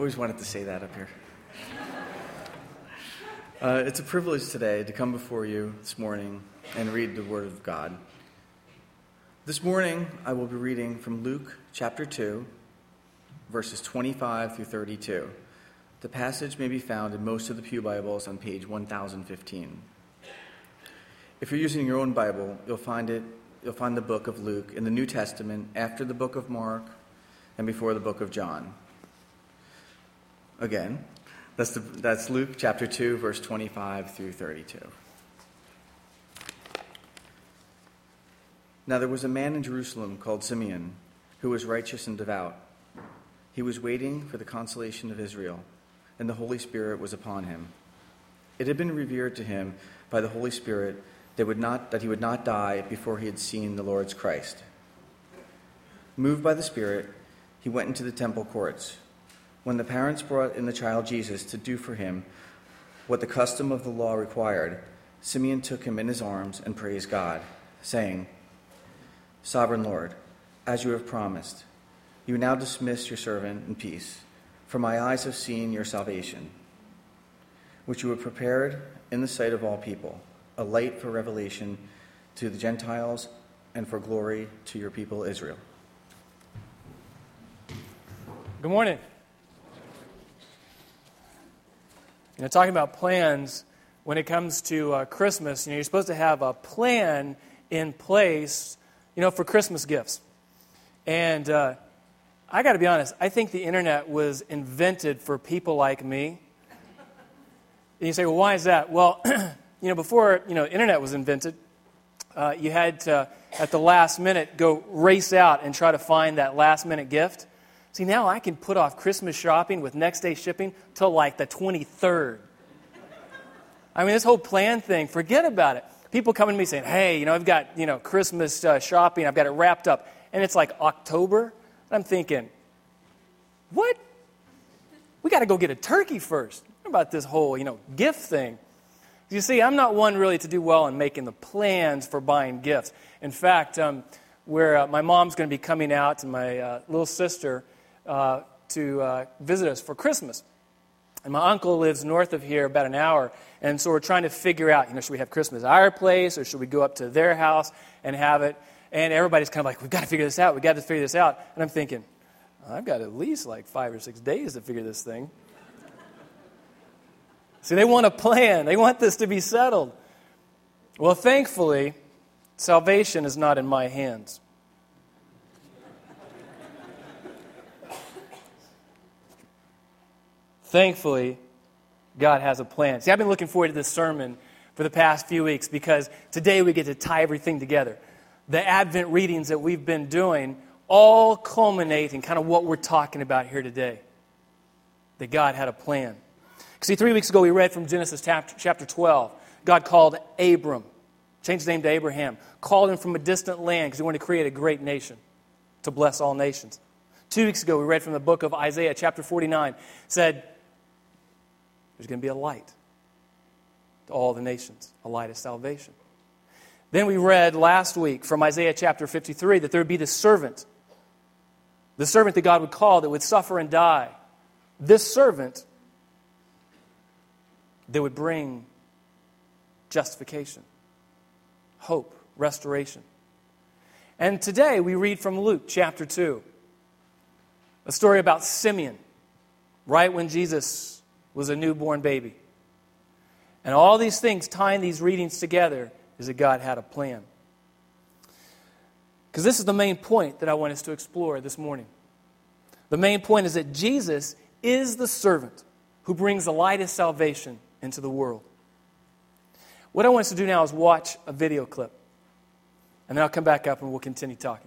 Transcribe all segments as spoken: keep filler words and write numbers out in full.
always wanted to say that up here. Uh, it's a privilege today to come before you this morning and read the Word of God. This morning, I will be reading from Luke chapter two, verses twenty-five through thirty-two. The passage may be found in most of the Pew Bibles on page one thousand fifteen. If you're using your own Bible, you'll find it. You'll find the book of Luke in the New Testament after the book of Mark and before the book of John. Again, that's the, that's Luke chapter two, verse twenty-five through thirty-two. Now there was a man in Jerusalem called Simeon, who was righteous and devout. He was waiting for the consolation of Israel, and the Holy Spirit was upon him. It had been revealed to him by the Holy Spirit that, would not, that he would not die before he had seen the Lord's Christ. Moved by the Spirit, he went into the temple courts. When the parents brought in the child Jesus to do for him what the custom of the law required, Simeon took him in his arms and praised God, saying, "Sovereign Lord, as you have promised, you now dismiss your servant in peace, for my eyes have seen your salvation, which you have prepared in the sight of all people, a light for revelation to the Gentiles and for glory to your people Israel." Good morning. You know, talking about plans, when it comes to uh, Christmas, you know, you're supposed to have a plan in place, you know, for Christmas gifts. And uh, I got to be honest, I think the internet was invented for people like me. And you say, well, why is that? Well, you know, before, you know, internet was invented, uh, you had to, at the last minute, go race out and try to find that last minute gift. See, now I can put off Christmas shopping with next day shipping till like the twenty-third. I mean, this whole plan thing, forget about it. People coming to me saying, hey, you know, I've got, you know, Christmas uh, shopping, I've got it wrapped up. And it's like October. I'm thinking, what? We got to go get a turkey first. What about this whole, you know, gift thing? You see, I'm not one really to do well in making the plans for buying gifts. In fact, um, where uh, my mom's going to be coming out and my uh, little sister uh, to uh, visit us for Christmas. And my uncle lives north of here about an hour. And so we're trying to figure out, you know, should we have Christmas at our place or should we go up to their house and have it? And everybody's kind of like, we've got to figure this out. We've got to figure this out. And I'm thinking, I've got at least like five or six days to figure this thing. See, they want a plan. They want this to be settled. Well, thankfully, salvation is not in my hands. Thankfully, God has a plan. See, I've been looking forward to this sermon for the past few weeks because today we get to tie everything together. The Advent readings that we've been doing all culminate in kind of what we're talking about here today. That God had a plan. See, three weeks ago we read from Genesis chapter twelve. God called Abram, changed his name to Abraham, called him from a distant land because he wanted to create a great nation to bless all nations. Two weeks ago we read from the book of Isaiah chapter forty-nine. It said, there's going to be a light to all the nations, a light of salvation. Then we read last week from Isaiah chapter fifty-three that there would be the servant, the servant that God would call that would suffer and die. This servant that would bring justification, hope, restoration. And today we read from Luke chapter two, a story about Simeon, right when Jesus was a newborn baby. And all these things tying these readings together is that God had a plan. Because this is the main point that I want us to explore this morning. The main point is that Jesus is the servant who brings the light of salvation into the world. What I want us to do now is watch a video clip. And then I'll come back up and we'll continue talking.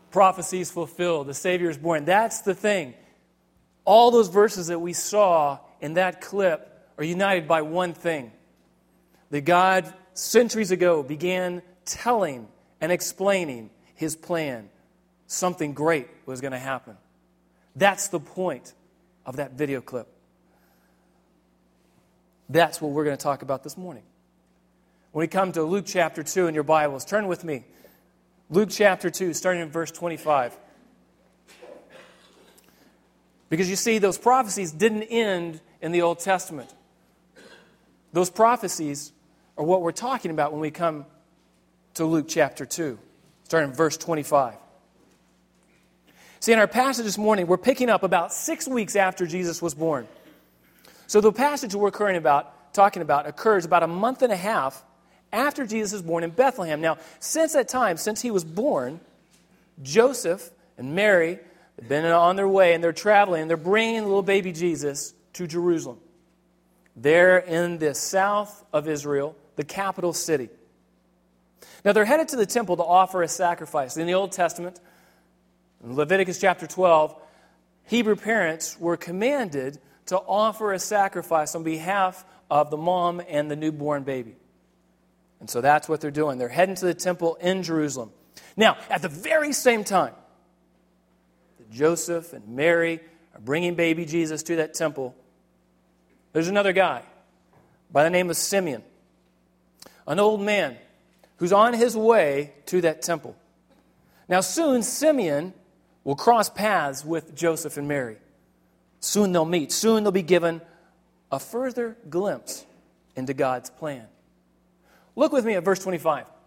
prophecies fulfilled. The Savior is born. That's the thing. All those verses that we saw in that clip are united by one thing. That God, centuries ago, began telling and explaining His plan. Something great was going to happen. That's the point of that video clip. That's what we're going to talk about this morning. When we come to Luke chapter two in your Bibles, turn with me. Luke chapter two, starting in verse twenty-five. Because you see, those prophecies didn't end in the Old Testament. Those prophecies are what we're talking about when we come to Luke chapter two, starting in verse twenty-five. See, in our passage this morning, we're picking up about six weeks after Jesus was born. So the passage we're currently about, talking about occurs about a month and a half after Jesus was born in Bethlehem. Now, since that time, since He was born, Joseph and Mary have been on their way, and they're traveling, and they're bringing little baby Jesus to Jerusalem. They're in the south of Israel, the capital city. Now, they're headed to the temple to offer a sacrifice. In the Old Testament, in Leviticus chapter twelve, Hebrew parents were commanded to offer a sacrifice on behalf of the mom and the newborn baby. And so that's what they're doing. They're heading to the temple in Jerusalem. Now, at the very same time that Joseph and Mary are bringing baby Jesus to that temple, there's another guy by the name of Simeon, an old man who's on his way to that temple. Now, soon Simeon will cross paths with Joseph and Mary. Soon they'll meet. Soon they'll be given a further glimpse into God's plan. Look with me at verse twenty-five. The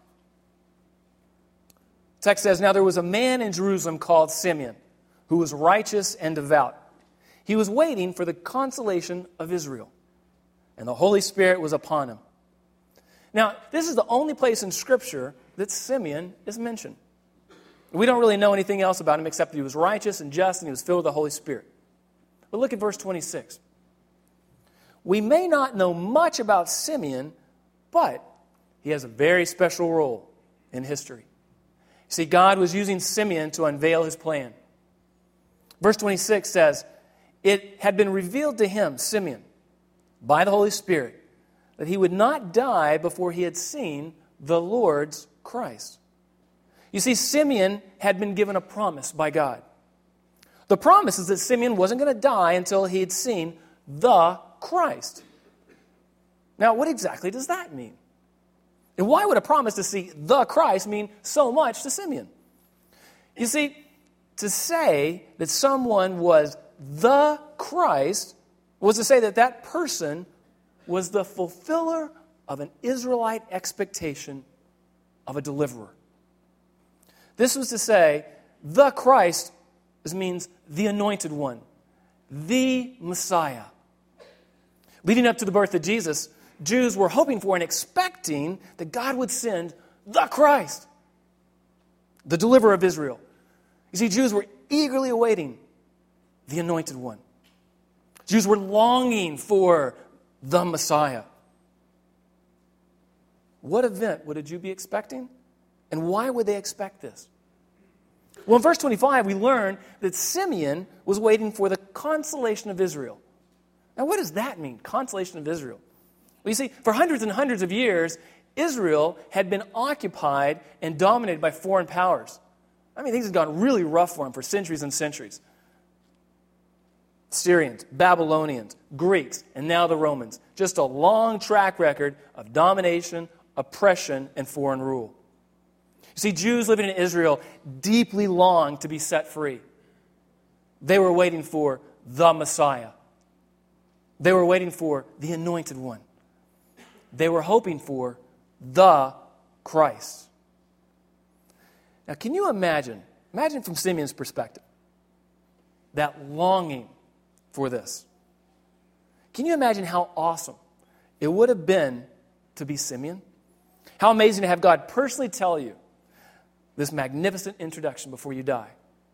text says, "Now there was a man in Jerusalem called Simeon, who was righteous and devout. He was waiting for the consolation of Israel, and the Holy Spirit was upon him." Now, this is the only place in Scripture that Simeon is mentioned. We don't really know anything else about him except that he was righteous and just and he was filled with the Holy Spirit. But look at verse twenty-six. "We may not know much about Simeon, but he has a very special role in history." See, God was using Simeon to unveil His plan. Verse twenty-six says, "It had been revealed to him," Simeon, "by the Holy Spirit, that he would not die before he had seen the Lord's Christ." You see, Simeon had been given a promise by God. The promise is that Simeon wasn't going to die until he had seen the Christ. Now, what exactly does that mean? And why would a promise to see the Christ mean so much to Simeon? You see, to say that someone was the Christ was to say that that person was the fulfiller of an Israelite expectation of a deliverer. This was to say, the Christ means the anointed one, the Messiah. Leading up to the birth of Jesus, Jews were hoping for and expecting that God would send the Christ, the deliverer of Israel. You see, Jews were eagerly awaiting the anointed one. Jews were longing for the Messiah. What event would a Jew be expecting? And why would they expect this? Well, in verse twenty-five, we learn that Simeon was waiting for the consolation of Israel. Now, what does that mean, consolation of Israel? Well, you see, for hundreds and hundreds of years, Israel had been occupied and dominated by foreign powers. I mean, things had gone really rough for them for centuries and centuries. Syrians, Babylonians, Greeks, and now the Romans. Just a long track record of domination, oppression, and foreign rule. You see, Jews living in Israel deeply longed to be set free. They were waiting for the Messiah. They were waiting for the anointed one. They were hoping for the Christ. Now, can you imagine, imagine from Simeon's perspective, that longing for this? Can you imagine how awesome it would have been to be Simeon? How amazing to have God personally tell you this magnificent introduction before you die.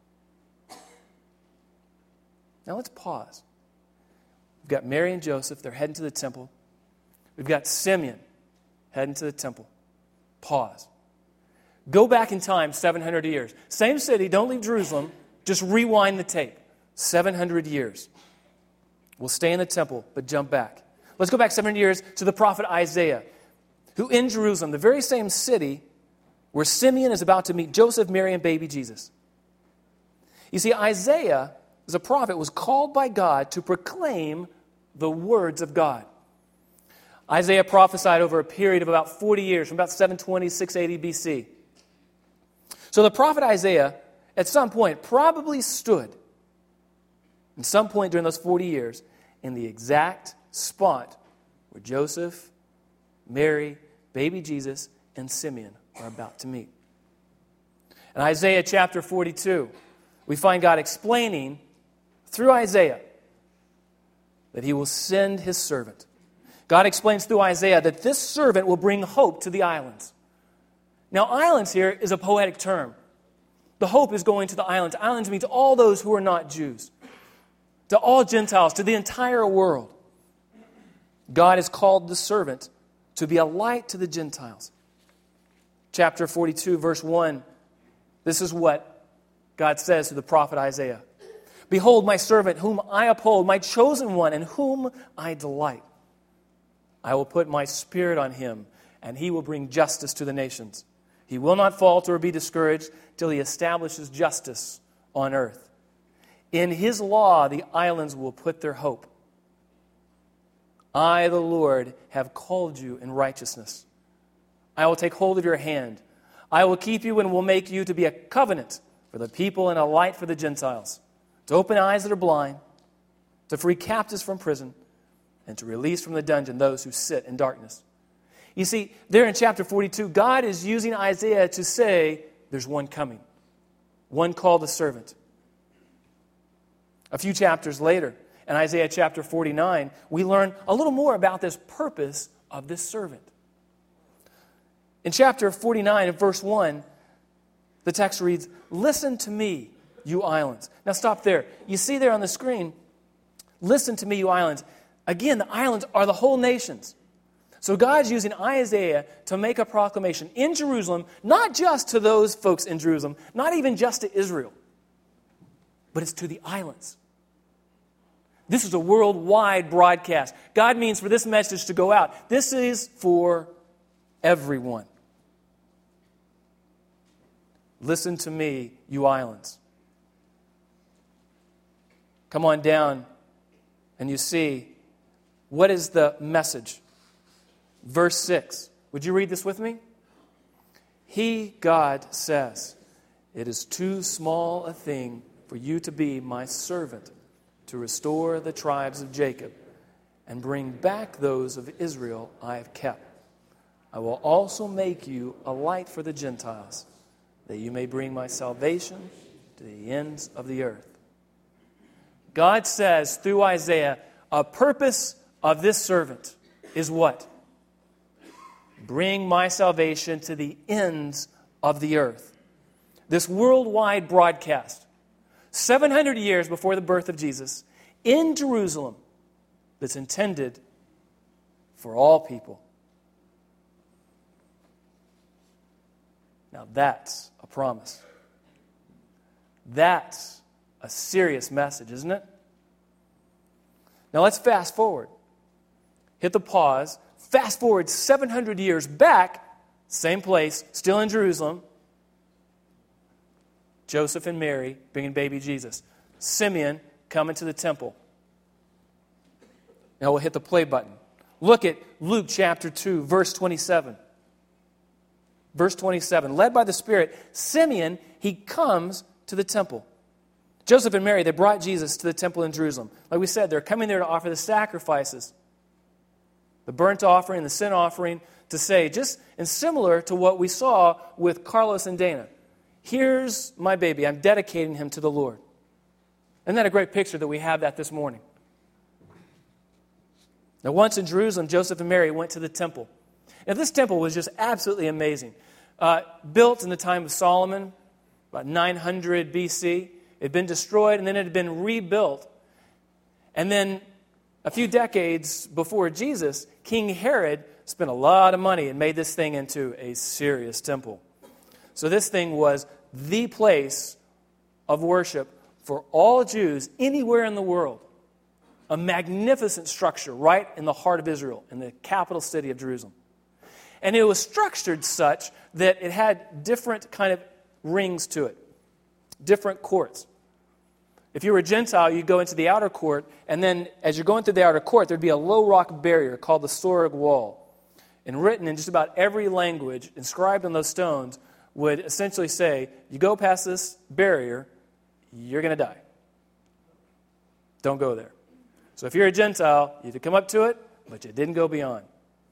Now let's pause. We've got Mary and Joseph, they're heading to the temple. We've got Simeon heading to the temple. Pause. Go back in time seven hundred years. Same city, don't leave Jerusalem. Just rewind the tape. seven hundred years. We'll stay in the temple, but jump back. Let's go back seven hundred years to the prophet Isaiah, who in Jerusalem, the very same city where Simeon is about to meet Joseph, Mary, and baby Jesus. You see, Isaiah, as a prophet, was called by God to proclaim the words of God. Isaiah prophesied over a period of about forty years, from about seven twenty to six eighty B C. So the prophet Isaiah, at some point, probably stood, at some point during those forty years, in the exact spot where Joseph, Mary, baby Jesus, and Simeon are about to meet. In Isaiah chapter forty-two, we find God explaining through Isaiah that he will send his servant. God explains through Isaiah that this servant will bring hope to the islands. Now, islands here is a poetic term. The hope is going to the islands. Islands means all those who are not Jews, to all Gentiles, to the entire world. God has called the servant to be a light to the Gentiles. Chapter forty-two, verse one, this is what God says to the prophet Isaiah. Behold, my servant, whom I uphold, my chosen one, in whom I delight. I will put my spirit on him, and he will bring justice to the nations. He will not falter or be discouraged till he establishes justice on earth. In his law, the islands will put their hope. I, the Lord, have called you in righteousness. I will take hold of your hand. I will keep you and will make you to be a covenant for the people and a light for the Gentiles, to open eyes that are blind, to free captives from prison, and to release from the dungeon those who sit in darkness. You see, there in chapter forty-two, God is using Isaiah to say, there's one coming, one called a servant. A few chapters later, in Isaiah chapter forty-nine, we learn a little more about this purpose of this servant. In chapter forty-nine, in verse one, the text reads, "Listen to me, you islands." Now stop there. You see there on the screen, "Listen to me, you islands." Again, the islands are the whole nations. So God's using Isaiah to make a proclamation in Jerusalem, not just to those folks in Jerusalem, not even just to Israel, but it's to the islands. This is a worldwide broadcast. God means for this message to go out. This is for everyone. Listen to me, you islands. Come on down and you see, what is the message? Verse six. Would you read this with me? He, God, says, "It is too small a thing for you to be my servant, to restore the tribes of Jacob and bring back those of Israel I have kept. I will also make you a light for the Gentiles, that you may bring my salvation to the ends of the earth." God says through Isaiah, a purpose of this servant is what? Bring my salvation to the ends of the earth. This worldwide broadcast, seven hundred years before the birth of Jesus, in Jerusalem, that's intended for all people. Now that's a promise. That's a serious message, isn't it? Now let's fast forward. Hit the pause. Fast forward seven hundred years back, same place, still in Jerusalem. Joseph and Mary bringing baby Jesus. Simeon coming to the temple. Now we'll hit the play button. Look at Luke chapter two, verse twenty-seven. Verse twenty-seven, led by the Spirit, Simeon, he comes to the temple. Joseph and Mary, they brought Jesus to the temple in Jerusalem. Like we said, they're coming there to offer the sacrifices, the burnt offering, the sin offering, to say, just and similar to what we saw with Carlos and Dana. Here's my baby. I'm dedicating him to the Lord. Isn't that a great picture that we have that this morning? Now, once in Jerusalem, Joseph and Mary went to the temple. Now, this temple was just absolutely amazing. Uh, built in the time of Solomon, about nine hundred B C. It had been destroyed, and then it had been rebuilt. And then a few decades before Jesus, King Herod spent a lot of money and made this thing into a serious temple. So this thing was the place of worship for all Jews anywhere in the world. A magnificent structure right in the heart of Israel, in the capital city of Jerusalem. And it was structured such that it had different kind of rings to it, different courts. If you were a Gentile, you'd go into the outer court, and then as you're going through the outer court, there'd be a low rock barrier called the Soreg Wall. And written in just about every language, inscribed on those stones, would essentially say, you go past this barrier, you're going to die. Don't go there. So if you're a Gentile, you had to come up to it, but you didn't go beyond.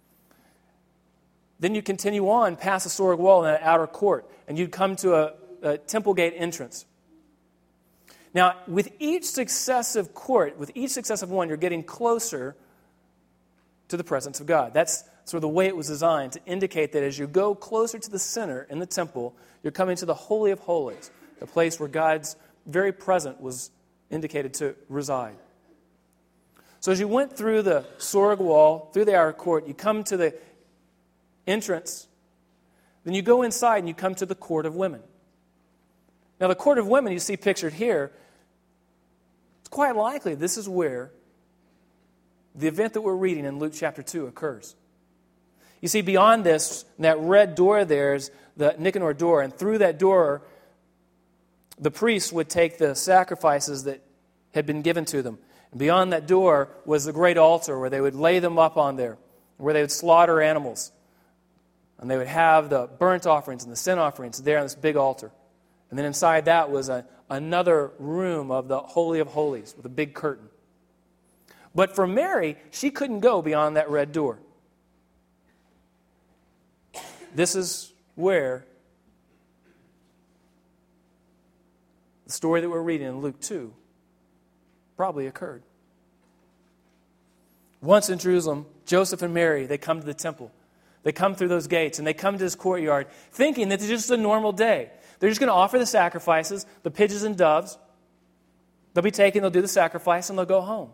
Then you continue on past the Soreg Wall in that outer court, and you'd come to a, a temple gate entrance. Now, with each successive court, with each successive one, you're getting closer to the presence of God. That's sort of the way it was designed, to indicate that as you go closer to the center in the temple, you're coming to the Holy of Holies, the place where God's very presence was indicated to reside. So as you went through the Soreg Wall, through the outer court, you come to the entrance, then you go inside and you come to the Court of Women. Now the Court of Women you see pictured here, it's quite likely this is where the event that we're reading in Luke chapter two occurs. You see, beyond this, that red door there is the Nicanor door, and through that door, the priests would take the sacrifices that had been given to them. And beyond that door was the great altar where they would lay them up on there, where they would slaughter animals. And they would have the burnt offerings and the sin offerings there on this big altar. And then inside that was a, another room of the Holy of Holies with a big curtain. But for Mary, she couldn't go beyond that red door. This is where the story that we're reading in Luke two probably occurred. Once in Jerusalem, Joseph and Mary, they come to the temple. They come through those gates and they come to this courtyard thinking that it's just a normal day. They're just going to offer the sacrifices, the pigeons and doves. They'll be taken, they'll do the sacrifice, and they'll go home.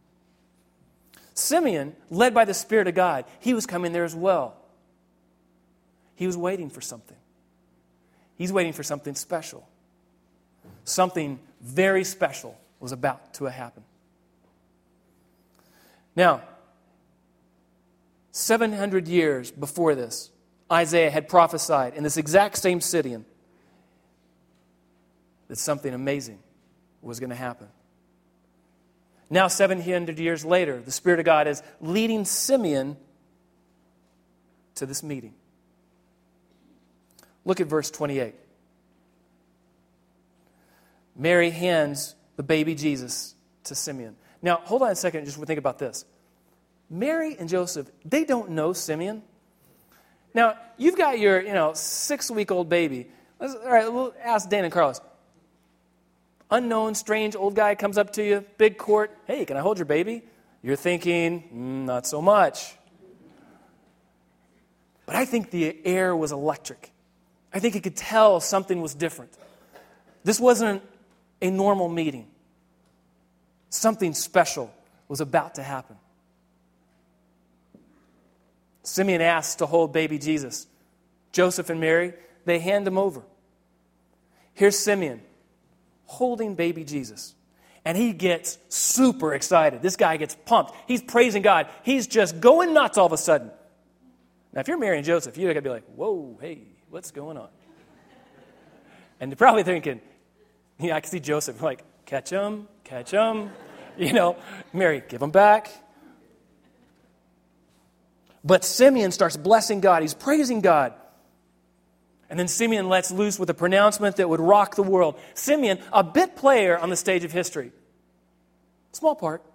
Simeon, led by the Spirit of God, he was coming there as well. He was waiting for something. He's waiting for something special. Something very special was about to happen. Now, seven hundred years before this, Isaiah had prophesied in this exact same city that something amazing was going to happen. Now, seven hundred years later, the Spirit of God is leading Simeon to this meeting. Look at verse twenty-eight. Mary hands the baby Jesus to Simeon. Now, hold on a second and just think about this. Mary and Joseph, they don't know Simeon. Now, you've got your, you know, six-week-old baby. Let's, all right, we'll ask Dan and Carlos. Unknown, strange old guy comes up to you, big court. Hey, can I hold your baby? You're thinking, mm, not so much. But I think the air was electric. I think he could tell something was different. This wasn't a normal meeting. Something special was about to happen. Simeon asks to hold baby Jesus. Joseph and Mary, they hand him over. Here's Simeon holding baby Jesus. And he gets super excited. This guy gets pumped. He's praising God. He's just going nuts all of a sudden. Now, if you're Mary and Joseph, you're going to be like, whoa, hey, what's going on? And they're probably thinking, you know, I can see Joseph like, catch him, catch him. You know, Mary, give him back. But Simeon starts blessing God. He's praising God. And then Simeon lets loose with a pronouncement that would rock the world. Simeon, a bit player on the stage of history. Small part.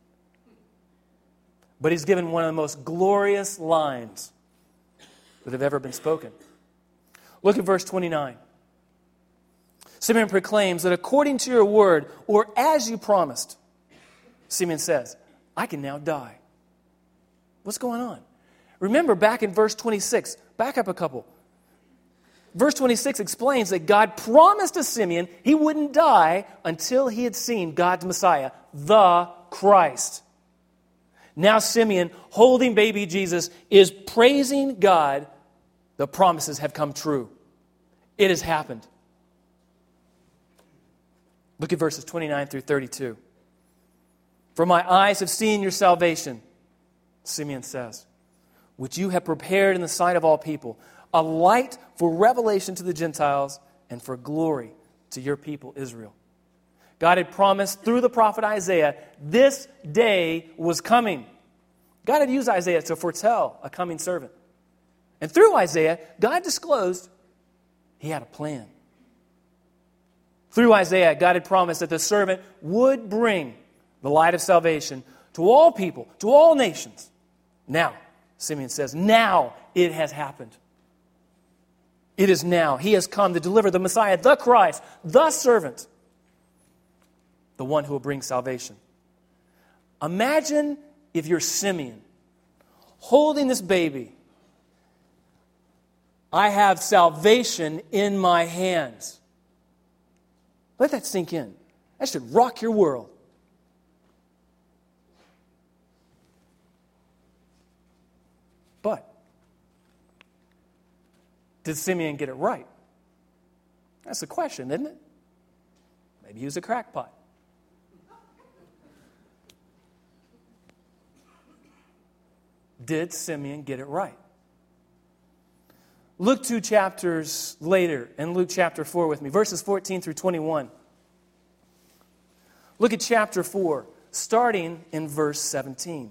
But he's given one of the most glorious lines that have ever been spoken. Look at verse twenty-nine. Simeon proclaims that according to your word, or as you promised, Simeon says, I can now die. What's going on? Remember back in verse twenty-six, back up a couple. Verse twenty-six explains that God promised to Simeon he wouldn't die until he had seen God's Messiah, the Christ. Now Simeon, holding baby Jesus, is praising God. The promises have come true. It has happened. Look at verses twenty-nine through thirty-two. For my eyes have seen your salvation, Simeon says, which you have prepared in the sight of all people, a light for revelation to the Gentiles and for glory to your people Israel. God had promised through the prophet Isaiah, this day was coming. God had used Isaiah to foretell a coming servant. And through Isaiah, God disclosed He had a plan. Through Isaiah, God had promised that the servant would bring the light of salvation to all people, to all nations. Now, Simeon says, now it has happened. It is now. He has come to deliver the Messiah, the Christ, the servant, the one who will bring salvation. Imagine if you're Simeon, holding this baby. I have salvation in my hands. Let that sink in. That should rock your world. But did Simeon get it right? That's the question, isn't it? Maybe he was a crackpot. Did Simeon get it right? Look two chapters later in Luke chapter four with me, verses fourteen through twenty-one. Look at chapter four, starting in verse seventeen.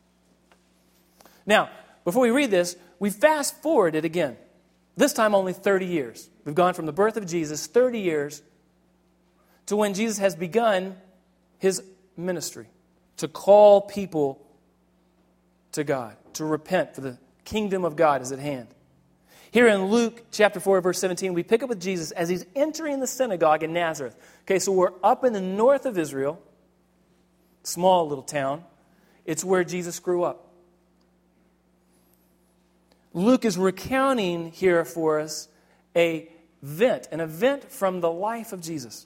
Now, before we read this, we fast forward it again. This time only thirty years. We've gone from the birth of Jesus, thirty years, to when Jesus has begun His ministry, to call people to God, to repent, for the kingdom of God is at hand. Here in Luke chapter four, verse seventeen, we pick up with Jesus as He's entering the synagogue in Nazareth. Okay, so we're up in the north of Israel, small little town. It's where Jesus grew up. Luke is recounting here for us a event, an event from the life of Jesus.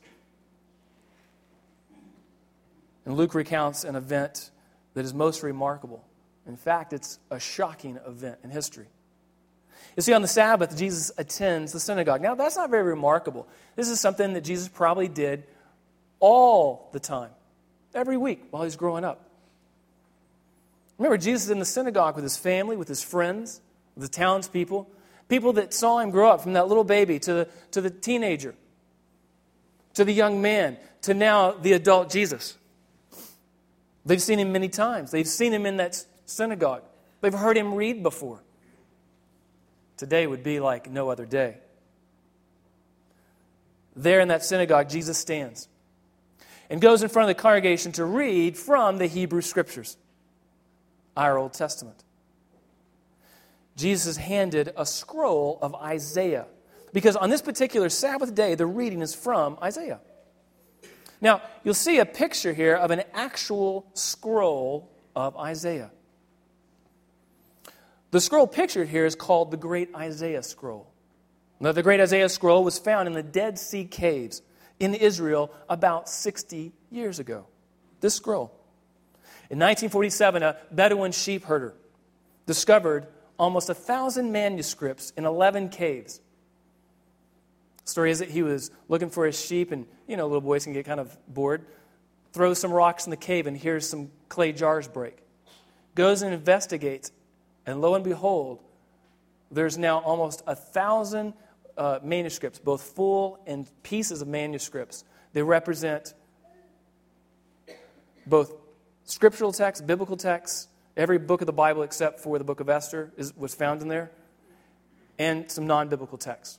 And Luke recounts an event that is most remarkable. In fact, it's a shocking event in history. You see, on the Sabbath, Jesus attends the synagogue. Now, that's not very remarkable. This is something that Jesus probably did all the time, every week while He's growing up. Remember, Jesus is in the synagogue with His family, with His friends, with the townspeople, people that saw Him grow up from that little baby to the, to the teenager, to the young man, to now the adult Jesus. They've seen Him many times. They've seen Him in that synagogue. They've heard Him read before. Today would be like no other day. There in that synagogue, Jesus stands and goes in front of the congregation to read from the Hebrew Scriptures, our Old Testament. Jesus is handed a scroll of Isaiah, because on this particular Sabbath day, the reading is from Isaiah. Now, you'll see a picture here of an actual scroll of Isaiah. The scroll pictured here is called the Great Isaiah Scroll. Now, the Great Isaiah Scroll was found in the Dead Sea Caves in Israel about sixty years ago. This scroll. In nineteen forty-seven, a Bedouin sheep herder discovered almost a thousand manuscripts in eleven caves. The story is that he was looking for his sheep, and, you know, little boys can get kind of bored. Throws some rocks in the cave and hears some clay jars break. Goes and investigates. And lo and behold, there's now almost a thousand uh, manuscripts, both full and pieces of manuscripts. They represent both scriptural texts, biblical texts, every book of the Bible except for the book of Esther is, was found in there, and some non-biblical texts.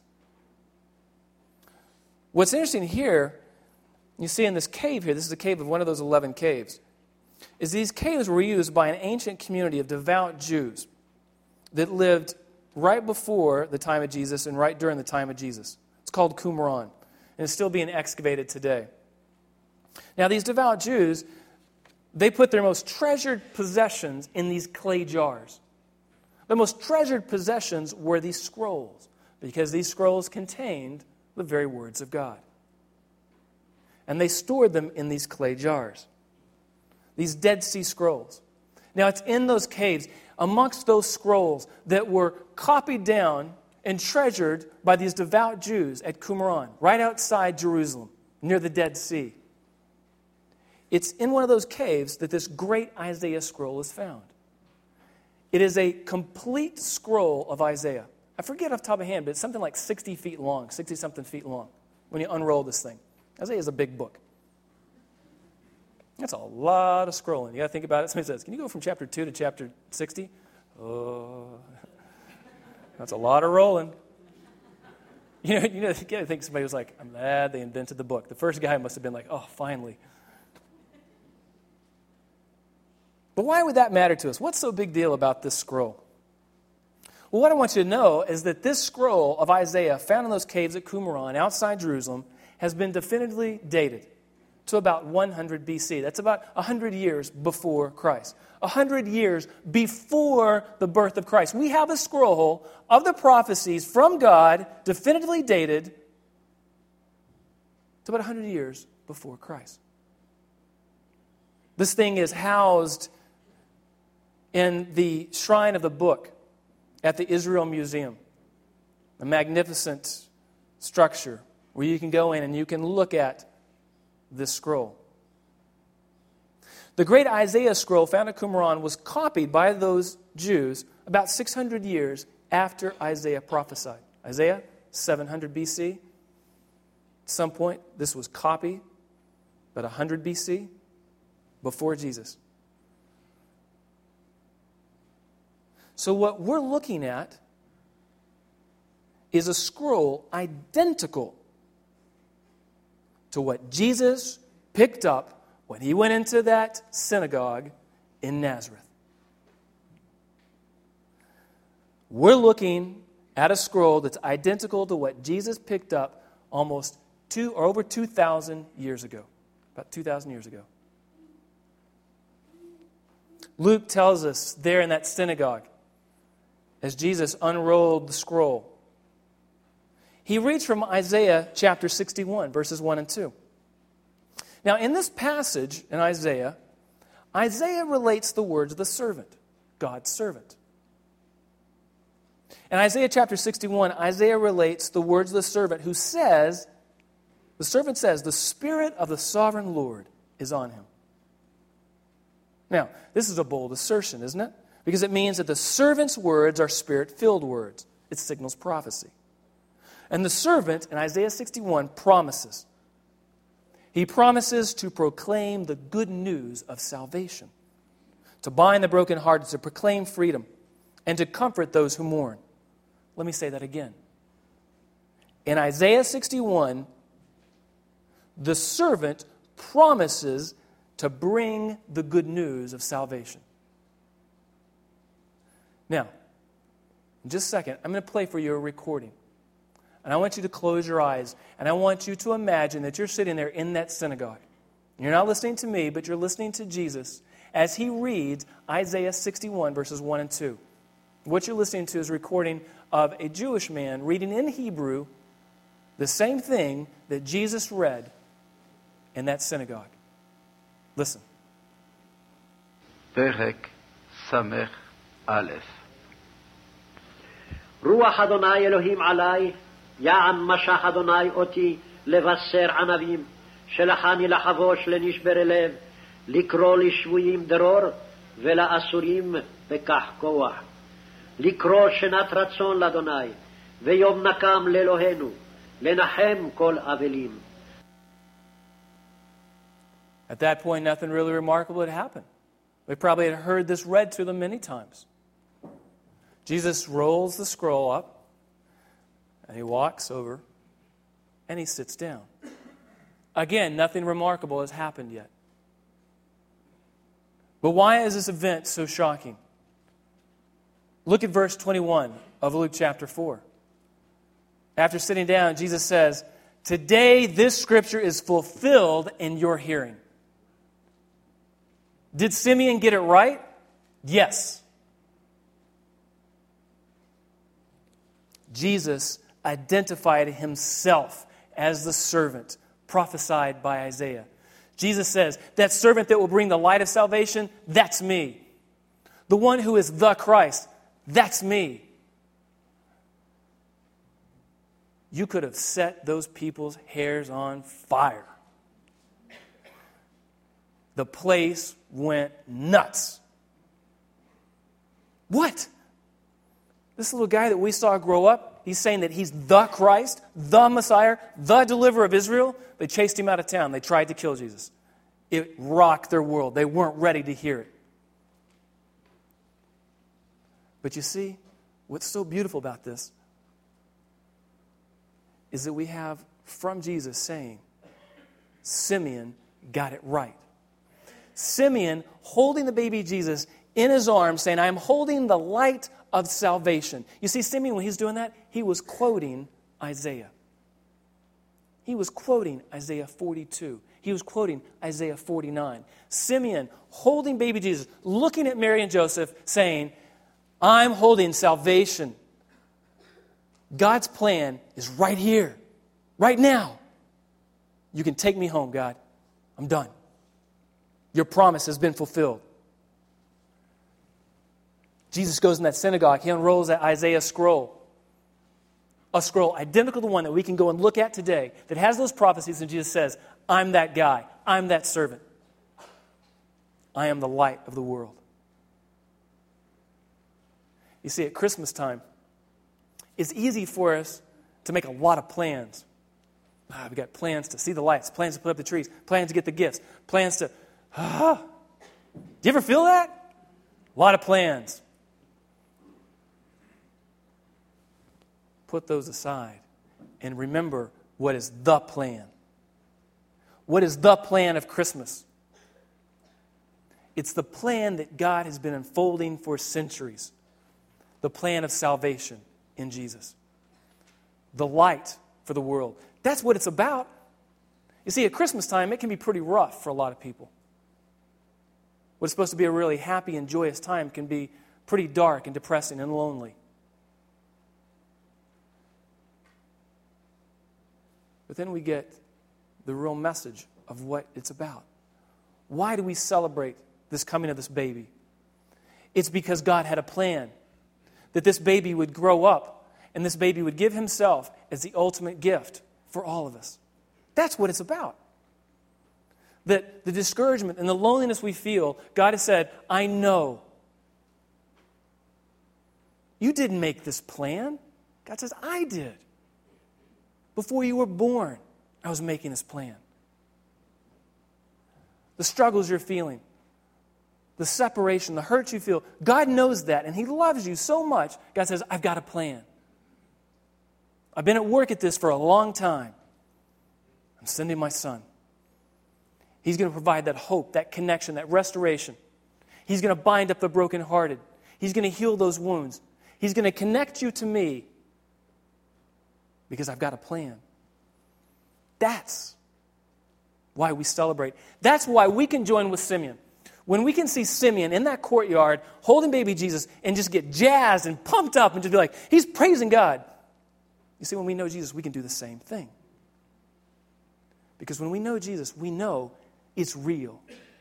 What's interesting here, you see in this cave here, this is a cave of one of those eleven caves, is these caves were used by an ancient community of devout Jews that lived right before the time of Jesus and right during the time of Jesus. It's called Qumran, and it's still being excavated today. Now, these devout Jews, they put their most treasured possessions in these clay jars. The most treasured possessions were these scrolls, because these scrolls contained the very words of God. And they stored them in these clay jars, these Dead Sea Scrolls. Now, it's in those caves, amongst those scrolls that were copied down and treasured by these devout Jews at Qumran, right outside Jerusalem, near the Dead Sea. It's in one of those caves that this great Isaiah scroll is found. It is a complete scroll of Isaiah. I forget off the top of my hand, but it's something like sixty feet long, sixty-something feet long, when you unroll this thing. Isaiah is a big book. That's a lot of scrolling. You got to think about it. Somebody says, can you go from chapter two to chapter sixty? Oh, that's a lot of rolling. You know, you know, you got to think somebody was like, I'm glad they invented the book. The first guy must have been like, oh, finally. But why would that matter to us? What's so big deal about this scroll? Well, what I want you to know is that this scroll of Isaiah found in those caves at Qumran outside Jerusalem has been definitively dated to about one hundred B C. That's about one hundred years before Christ. one hundred years before the birth of Christ. We have a scroll of the prophecies from God definitively dated to about one hundred years before Christ. This thing is housed in the Shrine of the Book at the Israel Museum, a magnificent structure where you can go in and you can look at this scroll. The great Isaiah scroll found at Qumran was copied by those Jews about six hundred years after Isaiah prophesied. Isaiah, seven hundred B C. At some point, this was copied about one hundred B C before Jesus. So what we're looking at is a scroll identical to what Jesus picked up when he went into that synagogue in Nazareth. We're looking at a scroll that's identical to what Jesus picked up almost two or over two thousand years ago. About two thousand years ago. Luke tells us there in that synagogue, as Jesus unrolled the scroll, he reads from Isaiah chapter sixty-one, verses one and two. Now, in this passage in Isaiah, Isaiah relates the words of the servant, God's servant. In Isaiah chapter sixty-one, Isaiah relates the words of the servant who says, the servant says, the Spirit of the sovereign Lord is on him. Now, this is a bold assertion, isn't it? Because it means that the servant's words are Spirit-filled words. It signals prophecy. And the servant in Isaiah sixty-one promises. He promises to proclaim the good news of salvation, to bind the brokenhearted, to proclaim freedom, and to comfort those who mourn. Let me say that again. In Isaiah sixty-one, the servant promises to bring the good news of salvation. Now, in just a second, I'm going to play for you a recording. And I want you to close your eyes, and I want you to imagine that you're sitting there in that synagogue. You're not listening to me, but you're listening to Jesus as he reads Isaiah sixty-one, verses one and two. What you're listening to is a recording of a Jewish man reading in Hebrew the same thing that Jesus read in that synagogue. Listen. פרק סמך א' רוח אדוני אלוהים עלי, יען משך אדוני אותי לבשר ענבים, שלחני לחבוש לנשברי לב, לקרוא לשבויים דרור ולאסורים בכח כוח, לקרוא שנת רצון לאדוני, ויום נקם לאלוהינו, לנחם כל אבלים. At that point, nothing really remarkable had happened. They probably had heard this read to them many times. Jesus rolls the scroll up, and he walks over, and he sits down. Again, nothing remarkable has happened yet. But why is this event so shocking? Look at verse twenty-one of Luke chapter four. After sitting down, Jesus says, "Today this scripture is fulfilled in your hearing." Did Simeon get it right? Yes. Jesus identified himself as the servant prophesied by Isaiah. Jesus says, that servant that will bring the light of salvation, that's me. The one who is the Christ, that's me. you could have set those people's hairs on fire. The place went nuts. What? This little guy that we saw grow up, he's saying that he's the Christ, the Messiah, the deliverer of Israel. They chased him out of town. They tried to kill Jesus. It rocked their world. They weren't ready to hear it. But you see, what's so beautiful about this is that we have from Jesus saying, Simeon got it right. Simeon holding the baby Jesus in his arms, saying, I am holding the light of salvation. You see, Simeon, when he's doing that, he was quoting Isaiah. He was quoting Isaiah forty-two. He was quoting Isaiah forty-nine. Simeon holding baby Jesus, looking at Mary and Joseph, saying, I'm holding salvation. God's plan is right here, right now. You can take me home, God. I'm done. Your promise has been fulfilled. Jesus goes in that synagogue. He unrolls that Isaiah scroll. A scroll identical to the one that we can go and look at today that has those prophecies, and Jesus says, I'm that guy. I'm that servant. I am the light of the world. You see, at Christmas time, it's easy for us to make a lot of plans. Ah, we've got plans to see the lights, plans to put up the trees, plans to get the gifts, plans to... Ah. Do you ever feel that? A lot of plans. Put those aside and remember what is the plan. What is the plan of Christmas? It's the plan that God has been unfolding for centuries. The plan of salvation in Jesus. The light for the world. That's what it's about. You see, at Christmas time, it can be pretty rough for a lot of people. What's supposed to be a really happy and joyous time can be pretty dark and depressing and lonely. But then we get the real message of what it's about. Why do we celebrate this coming of this baby? It's because God had a plan that this baby would grow up and this baby would give himself as the ultimate gift for all of us. That's what it's about. That the discouragement and the loneliness we feel, God has said, I know. You didn't make this plan. God says, I did. Before you were born, I was making this plan. The struggles you're feeling, the separation, the hurt you feel, God knows that, and He loves you so much. God says, I've got a plan. I've been at work at this for a long time. I'm sending my Son. He's going to provide that hope, that connection, that restoration. He's going to bind up the brokenhearted. He's going to heal those wounds. He's going to connect you to me because I've got a plan. That's why we celebrate. That's why we can join with Simeon. When we can see Simeon in that courtyard holding baby Jesus and just get jazzed and pumped up and just be like, he's praising God. You see, when we know Jesus, we can do the same thing. Because when we know Jesus, we know it's real.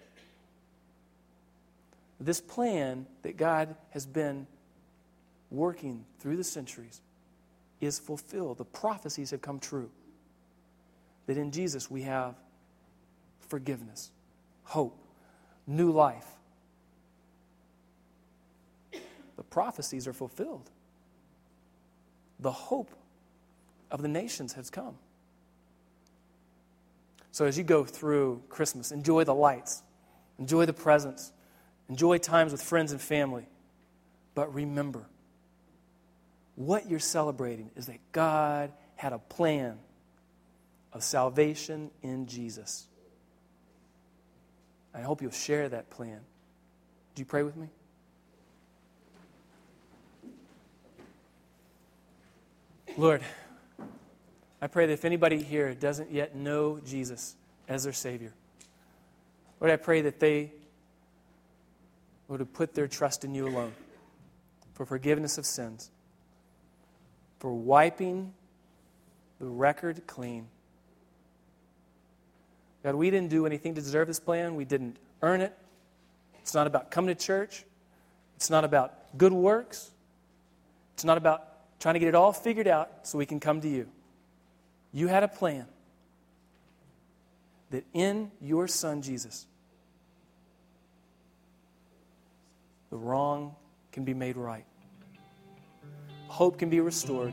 This plan that God has been working through the centuries is fulfilled. The prophecies have come true. That in Jesus we have forgiveness, hope, new life. The prophecies are fulfilled. The hope of the nations has come. So as you go through Christmas, enjoy the lights, enjoy the presents, enjoy times with friends and family. But remember, what you're celebrating is that God had a plan of salvation in Jesus. I hope you'll share that plan. Do you pray with me? Lord, I pray that if anybody here doesn't yet know Jesus as their Savior, Lord, I pray that they would put their trust in you alone for forgiveness of sins, for wiping the record clean. God, we didn't do anything to deserve this plan. We didn't earn it. It's not about coming to church. It's not about good works. It's not about trying to get it all figured out so we can come to you. You had a plan that in your Son, Jesus, the wrong can be made right. Hope can be restored.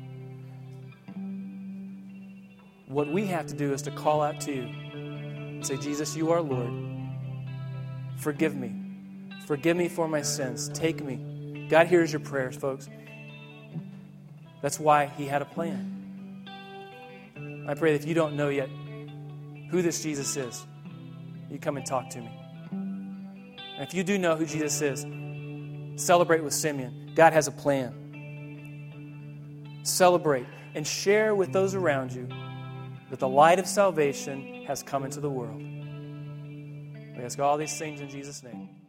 What we have to do is to call out to you and say, Jesus, you are Lord. Forgive me. Forgive me for my sins. Take me. God hears your prayers, folks. That's why he had a plan. I pray that if you don't know yet who this Jesus is, you come and talk to me. And if you do know who Jesus is, celebrate with Simeon. God has a plan. Celebrate and share with those around you that the light of salvation has come into the world. We ask all these things in Jesus' name.